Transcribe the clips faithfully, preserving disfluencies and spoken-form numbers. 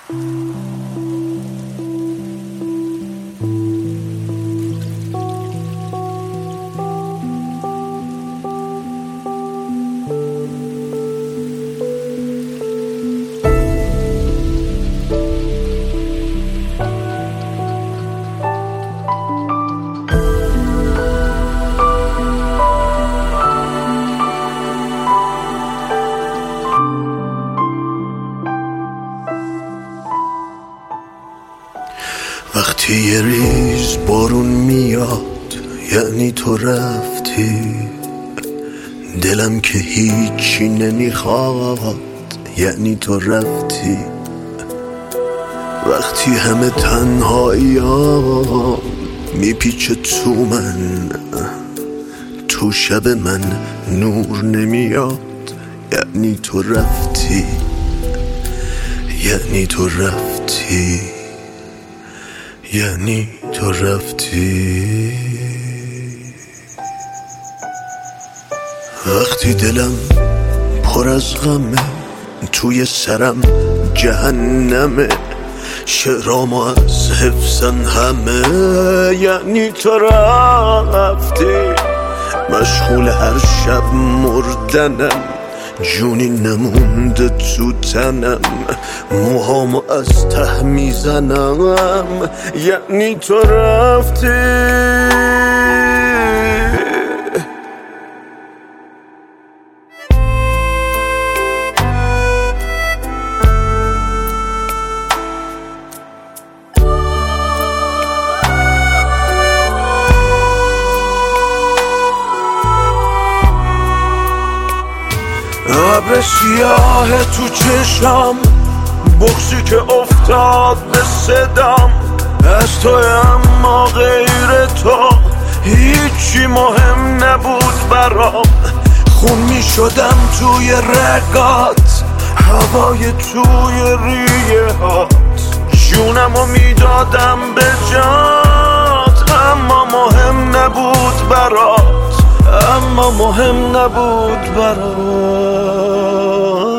وقتی یه ریز بارون میاد یعنی تو رفتی، دلم که هیچی نمیخواد یعنی تو رفتی. وقتی همه تنهایی ها میپیچه تو من، تو شب من نور نمیاد یعنی تو رفتی، یعنی تو رفتی، یعنی تو رفتی. وقتی دلم پر از غمه، توی سرم جهنمه، شعرامو از حفظن همه یعنی تو رفتی. مشغول هر شب مردنم، جونی نمونده تو تنم، موهامو از ته میزنم یعنی تو رفتی. ابر سیاه تو چشم، بغضی که افتاد به صدام، از تو اما غیر تو هیچی مهم نبود برام. خون می شدم توی رگات، هوای توی ریه هات، جونمو می دادم به جات، اما مهم نبود برات، اما مهم نبود برات.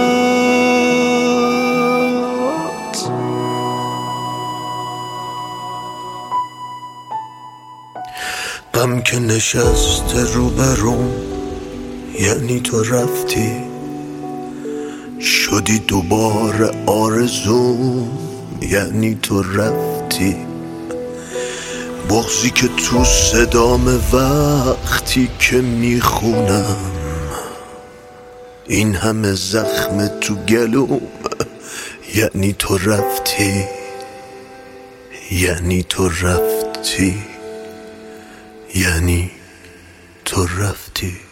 غم که نشسته رو بروم یعنی تو رفتی، شدی دوباره آرزوم یعنی تو رفتی. بغضی که تو صدام وقتی که میخونم، این همه زخم تو گلوم یعنی تو رفتی، یعنی تو رفتی، یعنی تو رفتی.